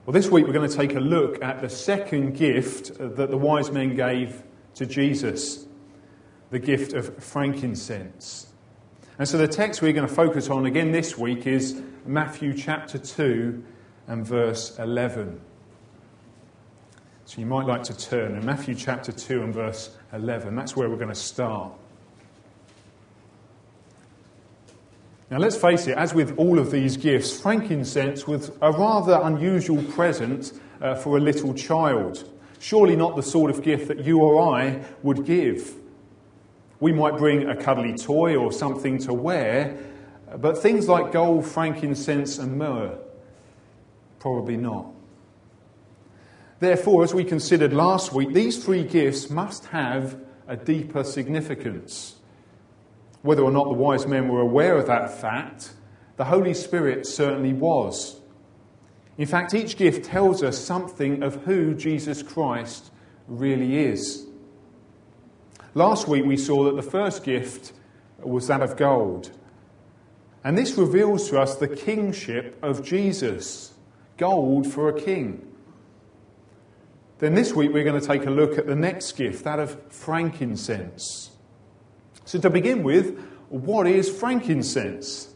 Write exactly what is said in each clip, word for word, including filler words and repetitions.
Well, this week we're going to take a look at the second gift that the wise men gave to Jesus, the gift of frankincense. And so the text we're going to focus on again this week is Matthew chapter two and verse eleven. So you might like to turn in Matthew chapter two and verse eleven. That's where we're going to start. Now let's face it, as with all of these gifts, frankincense was a rather unusual present uh, for a little child. Surely not the sort of gift that you or I would give. We might bring a cuddly toy or something to wear, but things like gold, frankincense and myrrh, probably not. Therefore, as we considered last week, these three gifts must have a deeper significance. Whether or not the wise men were aware of that fact, the Holy Spirit certainly was. In fact, each gift tells us something of who Jesus Christ really is. Last week we saw that the first gift was that of gold. And this reveals to us the kingship of Jesus. Gold for a king. Then this week we're going to take a look at the next gift, that of frankincense. So to begin with, what is frankincense?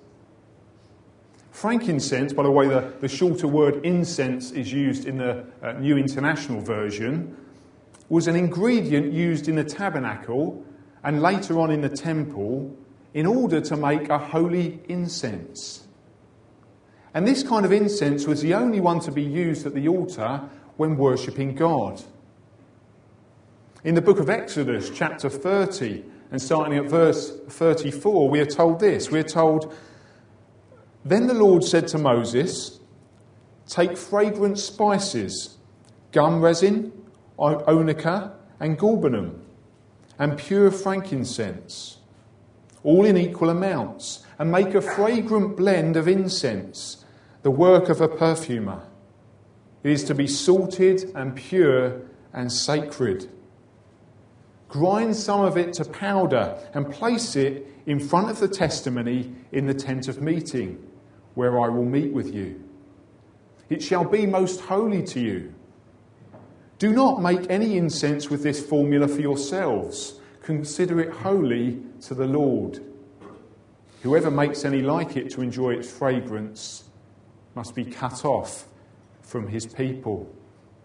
Frankincense, by the way, the, the shorter word incense is used in the uh, New International Version, was an ingredient used in the tabernacle and later on in the temple in order to make a holy incense. And this kind of incense was the only one to be used at the altar when worshipping God. In the book of Exodus, chapter thirty, and starting at verse thirty-four, we are told this. We are told, "Then the Lord said to Moses, take fragrant spices, gum resin, onycha and galbanum, and pure frankincense, all in equal amounts, and make a fragrant blend of incense, the work of a perfumer. It is to be salted and pure and sacred. Grind some of it to powder and place it in front of the testimony in the tent of meeting, where I will meet with you. It shall be most holy to you. Do not make any incense with this formula for yourselves. Consider it holy to the Lord. Whoever makes any like it to enjoy its fragrance must be cut off from his people."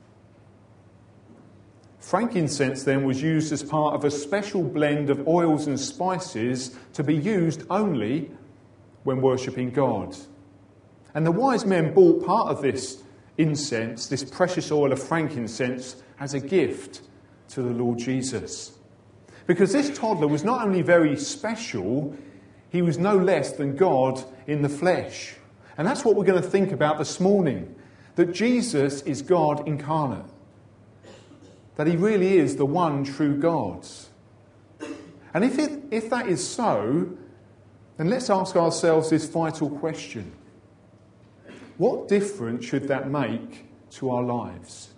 Frankincense then was used as part of a special blend of oils and spices to be used only when worshipping God. And the wise men bought part of this incense, this precious oil of frankincense, as a gift to the Lord Jesus. Because this toddler was not only very special, he was no less than God in the flesh. And that's what we're going to think about this morning, that Jesus is God incarnate. That he really is the one true God. And if it, if that is so, then let's ask ourselves this vital question. What difference should that make to our lives?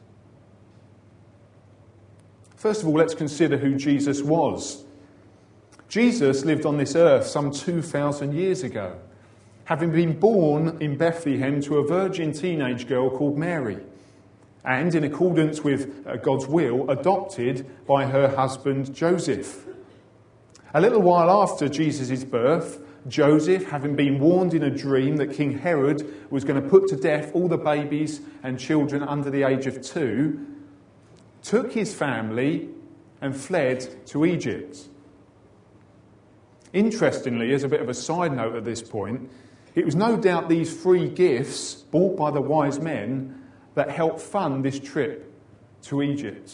First of all, let's consider who Jesus was. Jesus lived on this earth some two thousand years ago, having been born in Bethlehem to a virgin teenage girl called Mary, and in accordance with God's will, adopted by her husband Joseph. A little while after Jesus' birth, Joseph, having been warned in a dream that King Herod was going to put to death all the babies and children under the age of two, took his family and fled to Egypt. Interestingly, as a bit of a side note at this point, it was no doubt these free gifts bought by the wise men that helped fund this trip to Egypt.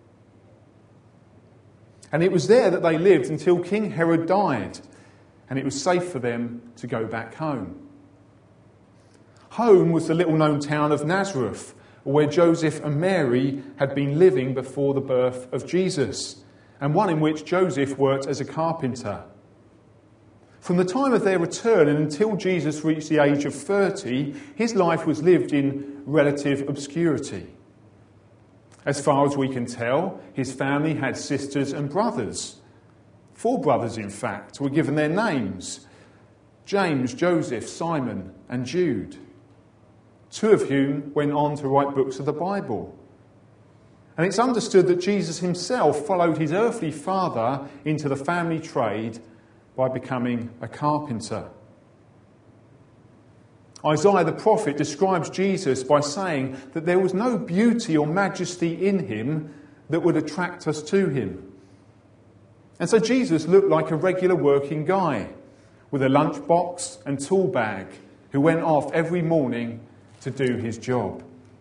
And it was there that they lived until King Herod died, and it was safe for them to go back home. Home was the little-known town of Nazareth, where Joseph and Mary had been living before the birth of Jesus, and one in which Joseph worked as a carpenter. From the time of their return and until Jesus reached the age of thirty, his life was lived in relative obscurity. As far as we can tell, his family had sisters and brothers. Four brothers, in fact, were given their names: James, Joseph, Simon, and Jude. two of whom went on to write books of the Bible. And it's understood that Jesus himself followed his earthly father into the family trade by becoming a carpenter. Isaiah the prophet describes Jesus by saying that there was no beauty or majesty in him that would attract us to him. And so Jesus looked like a regular working guy with a lunchbox and tool bag who went off every morning to do his job.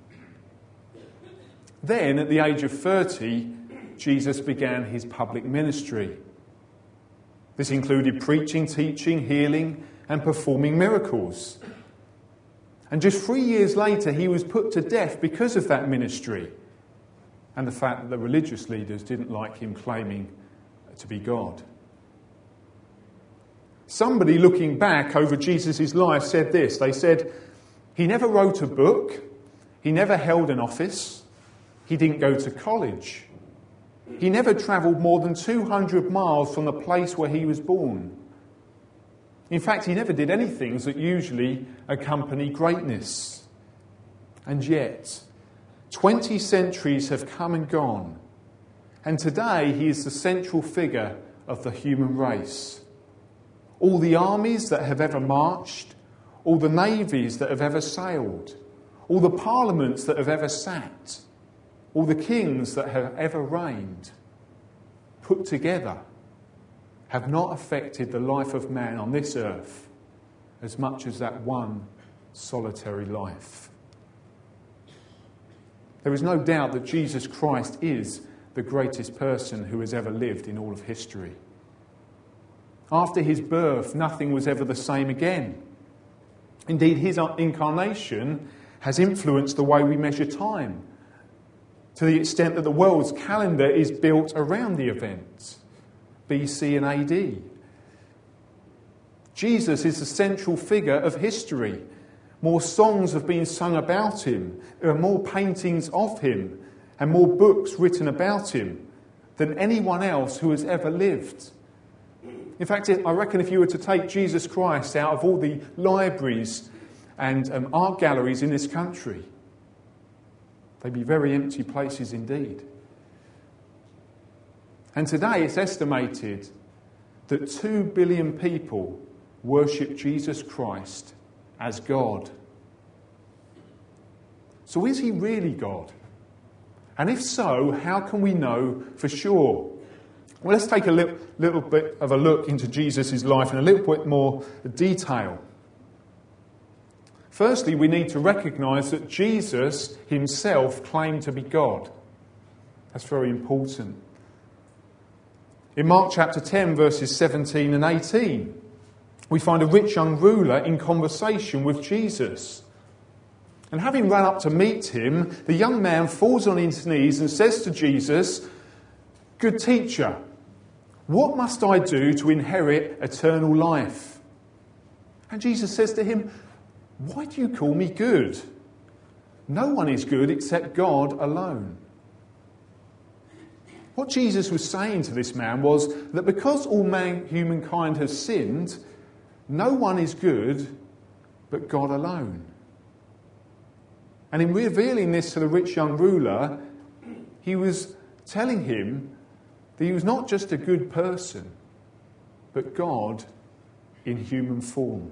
Then, at the age of thirty, Jesus began his public ministry. This included preaching, teaching, healing, and performing miracles. And just three years later, he was put to death because of that ministry and the fact that the religious leaders didn't like him claiming to be God. Somebody looking back over Jesus' life said this. They said, he never wrote a book, he never held an office, he didn't go to college. He never travelled more than two hundred miles from the place where he was born. In fact, he never did any things that usually accompany greatness. And yet, twenty centuries have come and gone, and today he is the central figure of the human race. All the armies that have ever marched, all the navies that have ever sailed, all the parliaments that have ever sat, all the kings that have ever reigned, put together, have not affected the life of man on this earth as much as that one solitary life. There is no doubt that Jesus Christ is the greatest person who has ever lived in all of history. After his birth, nothing was ever the same again. Indeed, his incarnation has influenced the way we measure time, to the extent that the world's calendar is built around the event, B C and A D. Jesus is the central figure of history. More songs have been sung about him, there are more paintings of him, and more books written about him than anyone else who has ever lived. In fact, I reckon if you were to take Jesus Christ out of all the libraries and um, art galleries in this country, they'd be very empty places indeed. And today it's estimated that two billion people worship Jesus Christ as God. So is he really God? And if so, how can we know for sure? Well, let's take a little, little bit of a look into Jesus' life in a little bit more detail. Firstly, we need to recognise that Jesus himself claimed to be God. That's very important. In Mark chapter ten, verses seventeen and eighteen, we find a rich young ruler in conversation with Jesus. And having run up to meet him, the young man falls on his knees and says to Jesus, "Good teacher, what must I do to inherit eternal life?" And Jesus says to him, "Why do you call me good? No one is good except God alone." What Jesus was saying to this man was that because all man, humankind has sinned, no one is good but God alone. And in revealing this to the rich young ruler, he was telling him that he was not just a good person, but God in human form.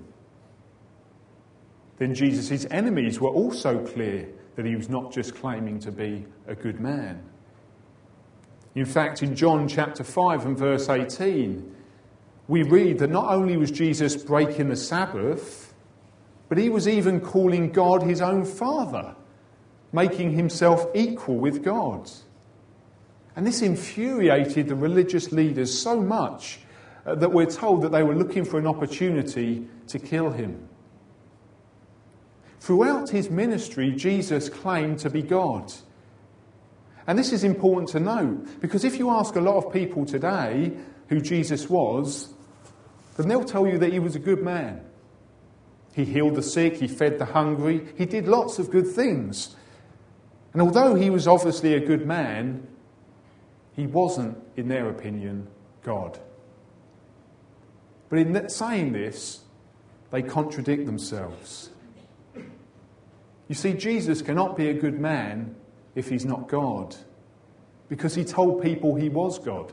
Then Jesus' enemies were also clear that he was not just claiming to be a good man. In fact, in John chapter five and verse eighteen, we read that not only was Jesus breaking the Sabbath, but he was even calling God his own Father, making himself equal with God. And this infuriated the religious leaders so much uh, that we're told that they were looking for an opportunity to kill him. Throughout his ministry, Jesus claimed to be God. And this is important to note, because if you ask a lot of people today who Jesus was, then they'll tell you that he was a good man. He healed the sick, he fed the hungry, he did lots of good things. And although he was obviously a good man, he wasn't, in their opinion, God. But in saying this, they contradict themselves. You see, Jesus cannot be a good man if he's not God, because he told people he was God.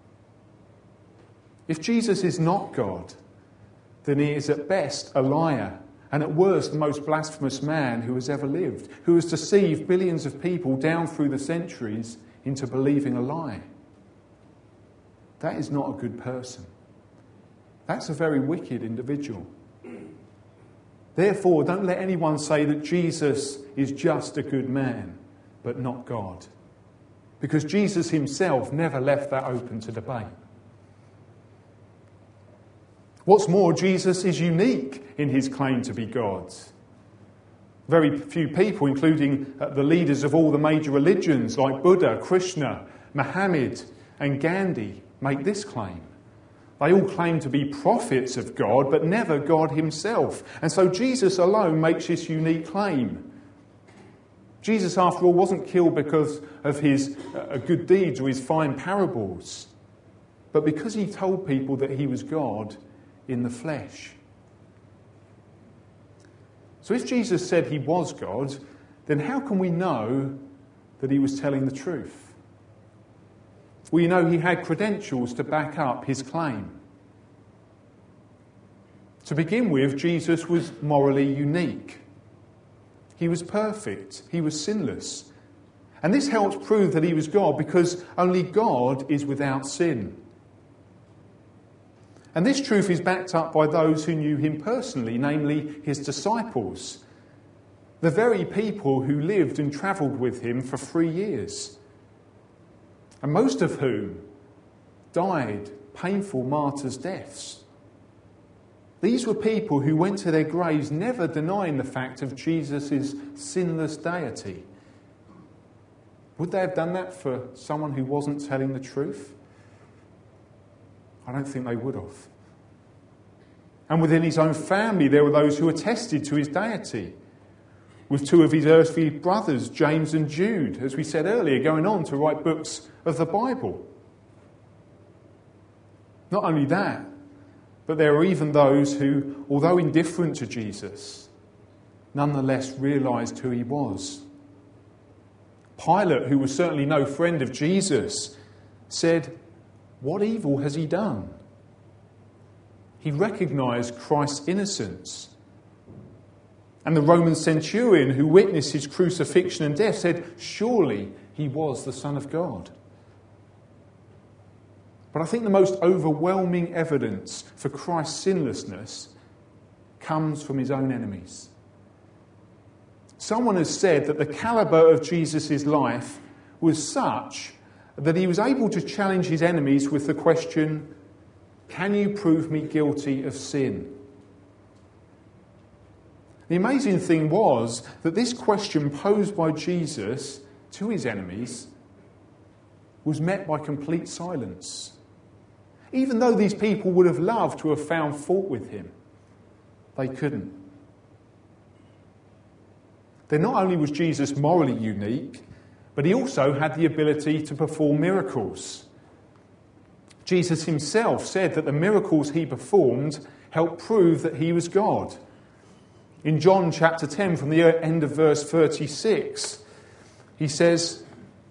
If Jesus is not God, then he is at best a liar, and at worst the most blasphemous man who has ever lived, who has deceived billions of people down through the centuries into believing a lie. That is not a good person. That's a very wicked individual. Therefore, don't let anyone say that Jesus is just a good man, but not God. Because Jesus himself never left that open to debate. What's more, Jesus is unique in his claim to be God. Very few people, including the leaders of all the major religions like Buddha, Krishna, Muhammad and Gandhi, make this claim. They all claim to be prophets of God, but never God himself. And so Jesus alone makes this unique claim. Jesus, after all, wasn't killed because of his uh, good deeds or his fine parables, but because he told people that he was God in the flesh. So if Jesus said he was God, then how can we know that he was telling the truth? Well, you know, he had credentials to back up his claim. To begin with, Jesus was morally unique. He was perfect. He was sinless. And this helps prove that he was God, because only God is without sin. And this truth is backed up by those who knew him personally, namely his disciples, the very people who lived and travelled with him for three years, and most of whom died painful martyrs' deaths. These were people who went to their graves never denying the fact of Jesus' sinless deity. Would they have done that for someone who wasn't telling the truth? I don't think they would have. And within his own family, there were those who attested to his deity, with two of his earthly brothers, James and Jude, as we said earlier, going on to write books of the Bible. Not only that, but there are even those who, although indifferent to Jesus, nonetheless realised who he was. Pilate, who was certainly no friend of Jesus, said, "What evil has he done?" He recognised Christ's innocence. And the Roman centurion who witnessed his crucifixion and death said, "Surely he was the Son of God." But I think the most overwhelming evidence for Christ's sinlessness comes from his own enemies. Someone has said that the calibre of Jesus' life was such that he was able to challenge his enemies with the question, "Can you prove me guilty of sin?" The amazing thing was that this question posed by Jesus to his enemies was met by complete silence. Even though these people would have loved to have found fault with him, they couldn't. Then not only was Jesus morally unique, but he also had the ability to perform miracles. Jesus himself said that the miracles he performed helped prove that he was God. In John chapter ten, from the end of verse thirty-six, he says,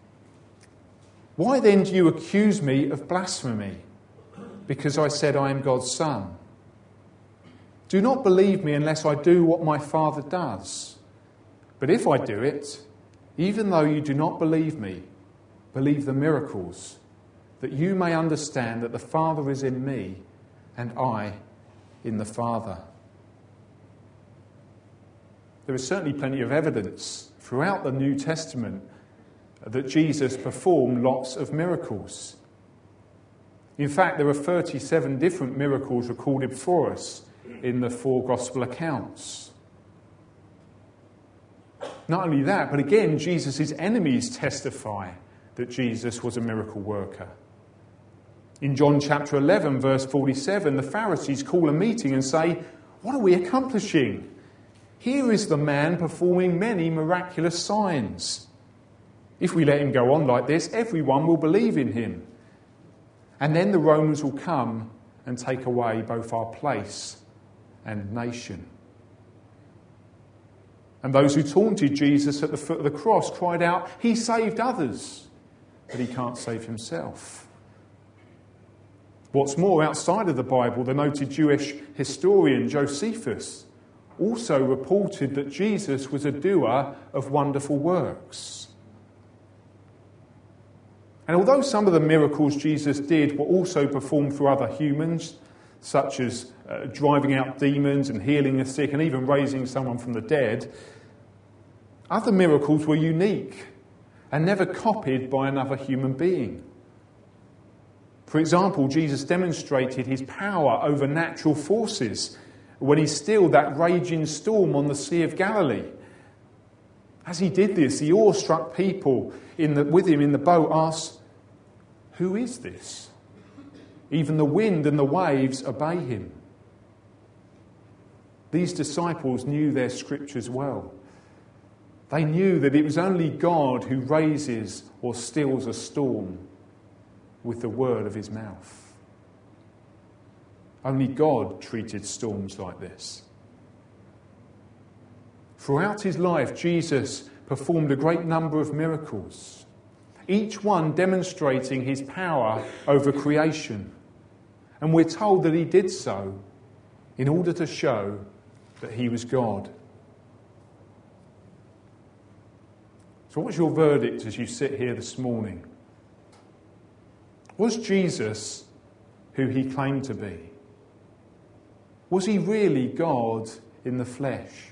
"Why then do you accuse me of blasphemy? Because I said I am God's son. Do not believe me unless I do what my Father does. But if I do it, even though you do not believe me, believe the miracles, that you may understand that the Father is in me and I in the Father." There is certainly plenty of evidence throughout the New Testament that Jesus performed lots of miracles. In fact, there are thirty-seven different miracles recorded for us in the four Gospel accounts. Not only that, but again, Jesus' enemies testify that Jesus was a miracle worker. In John chapter eleven, verse forty-seven, the Pharisees call a meeting and say, "What are we accomplishing? Here is the man performing many miraculous signs. If we let him go on like this, everyone will believe in him. And then the Romans will come and take away both our place and nation." And those who taunted Jesus at the foot of the cross cried out, "He saved others, but he can't save himself." What's more, outside of the Bible, the noted Jewish historian Josephus also reported that Jesus was a doer of wonderful works. And although some of the miracles Jesus did were also performed through other humans, such as uh, driving out demons and healing the sick and even raising someone from the dead, other miracles were unique and never copied by another human being. For example, Jesus demonstrated his power over natural forces when he stilled that raging storm on the Sea of Galilee. As he did this, the awe-struck people in the, with him in the boat asked, "Who is this? Even the wind and the waves obey him." These disciples knew their scriptures well. They knew that it was only God who raises or stills a storm with the word of his mouth. Only God treated storms like this. Throughout his life, Jesus performed a great number of miracles, each one demonstrating his power over creation. And we're told that he did so in order to show that he was God. So what's your verdict as you sit here this morning? Was Jesus who he claimed to be? Was he really God in the flesh?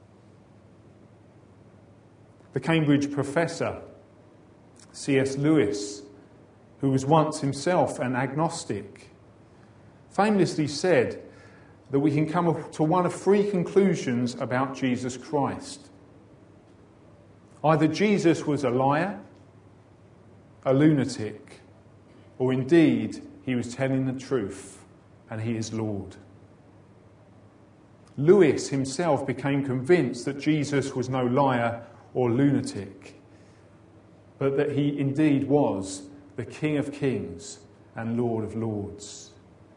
The Cambridge professor, C S Lewis, who was once himself an agnostic, famously said that we can come to one of three conclusions about Jesus Christ. Either Jesus was a liar, a lunatic, or indeed he was telling the truth and he is Lord. Lewis himself became convinced that Jesus was no liar or lunatic, but that he indeed was the King of Kings and Lord of Lords.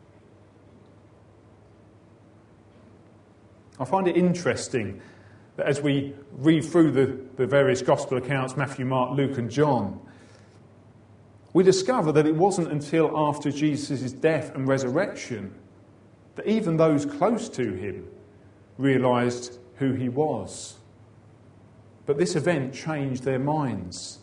I find it interesting that as we read through the, the various Gospel accounts, Matthew, Mark, Luke and John, we discover that it wasn't until after Jesus' death and resurrection that even those close to him realised who he was. But this event changed their minds.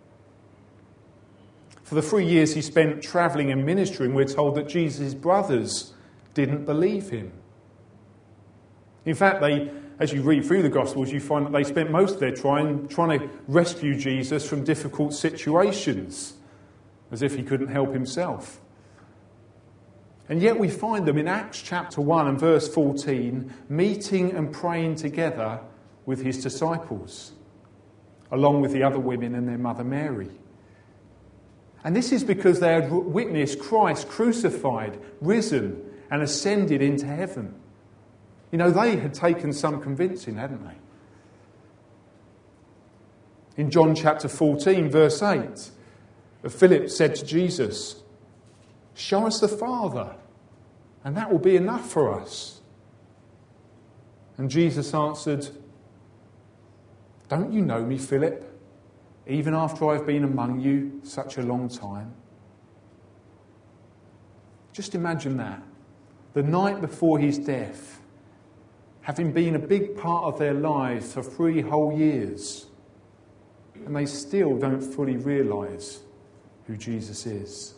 For the three years he spent travelling and ministering, we're told that Jesus' brothers didn't believe him. In fact, they, as you read through the Gospels, you find that they spent most of their time trying to rescue Jesus from difficult situations, as if he couldn't help himself. And yet we find them in Acts chapter one and verse fourteen, meeting and praying together with his disciples, along with the other women and their mother Mary. And this is because they had witnessed Christ crucified, risen, and ascended into heaven. You know, they had taken some convincing, hadn't they? In John chapter fourteen, verse eight, Philip said to Jesus, "Show us the Father, and that will be enough for us." And Jesus answered, "Don't you know me, Philip, even after I've been among you such a long time?" Just imagine that. The night before his death, having been a big part of their lives for three whole years, and they still don't fully realise who Jesus is.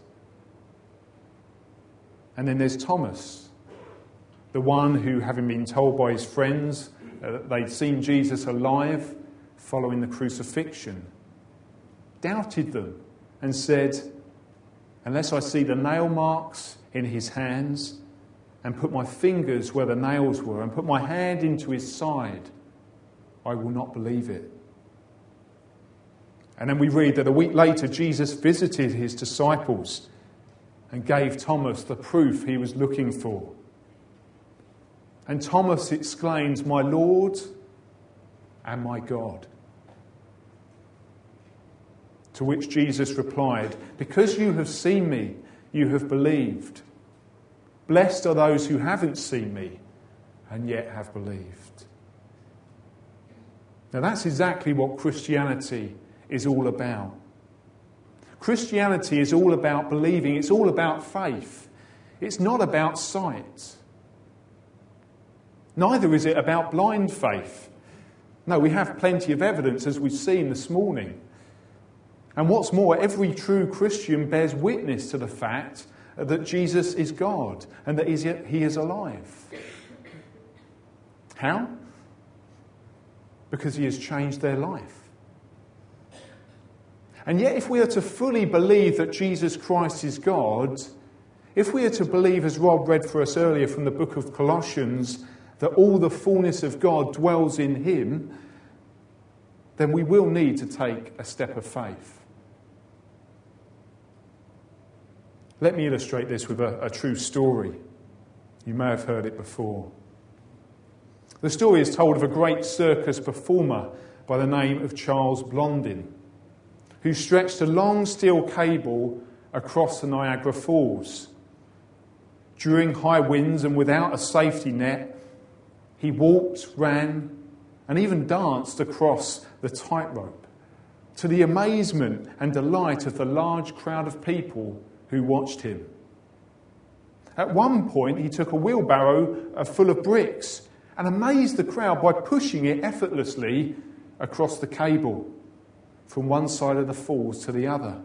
And then there's Thomas, the one who, having been told by his friends uh, that they'd seen Jesus alive following the crucifixion, doubted them and said, "Unless I see the nail marks in his hands and put my fingers where the nails were and put my hand into his side, I will not believe it." And then we read that a week later Jesus visited his disciples and gave Thomas the proof he was looking for. And Thomas exclaims, "My Lord and my God." To which Jesus replied, "Because you have seen me, you have believed. Blessed are those who haven't seen me and yet have believed." Now that's exactly what Christianity is all about. Christianity is all about believing. It's all about faith. It's not about sight. Neither is it about blind faith. No, we have plenty of evidence, as we've seen this morning. And what's more, every true Christian bears witness to the fact that Jesus is God and that he is alive. How? Because he has changed their life. And yet, if we are to fully believe that Jesus Christ is God, if we are to believe, as Rob read for us earlier from the book of Colossians, that all the fullness of God dwells in him, then we will need to take a step of faith. Let me illustrate this with a, a true story. You may have heard it before. The story is told of a great circus performer by the name of Charles Blondin, who stretched a long steel cable across the Niagara Falls. During high winds and without a safety net, he walked, ran, and even danced across the tightrope, to the amazement and delight of the large crowd of people who watched him. At one point, he took a wheelbarrow full of bricks and amazed the crowd by pushing it effortlessly across the cable from one side of the falls to the other.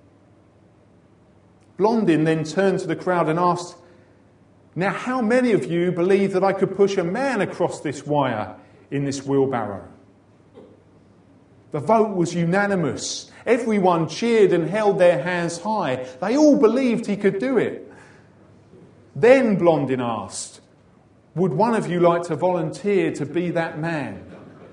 Blondin then turned to the crowd and asked, "Now, how many of you believe that I could push a man across this wire in this wheelbarrow?" The vote was unanimous. Everyone cheered and held their hands high. They all believed he could do it. Then Blondin asked, "Would one of you like to volunteer to be that man?"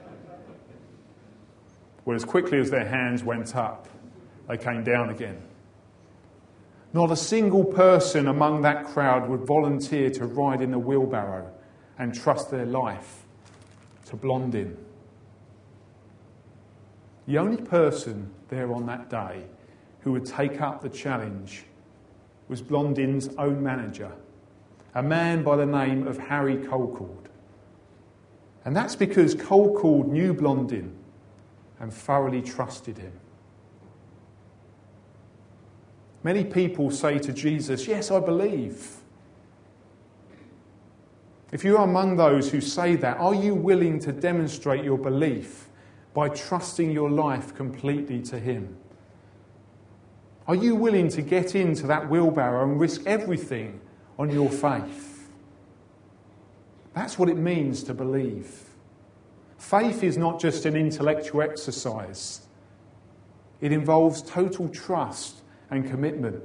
Well, as quickly as their hands went up, they came down again. Not a single person among that crowd would volunteer to ride in the wheelbarrow and trust their life to Blondin. The only person there on that day who would take up the challenge was Blondin's own manager, a man by the name of Harry Colcord. And that's because Colcord knew Blondin and thoroughly trusted him. Many people say to Jesus, "Yes, I believe." If you are among those who say that, are you willing to demonstrate your belief by trusting your life completely to him? Are you willing to get into that wheelbarrow and risk everything on your faith? That's what it means to believe. Faith is not just an intellectual exercise. It involves total trust and commitment.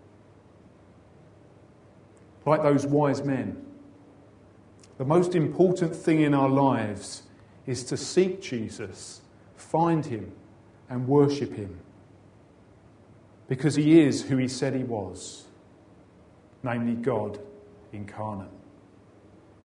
Like those wise men, the most important thing in our lives is to seek Jesus, find him, and worship him. Because he is who he said he was, namely God incarnate.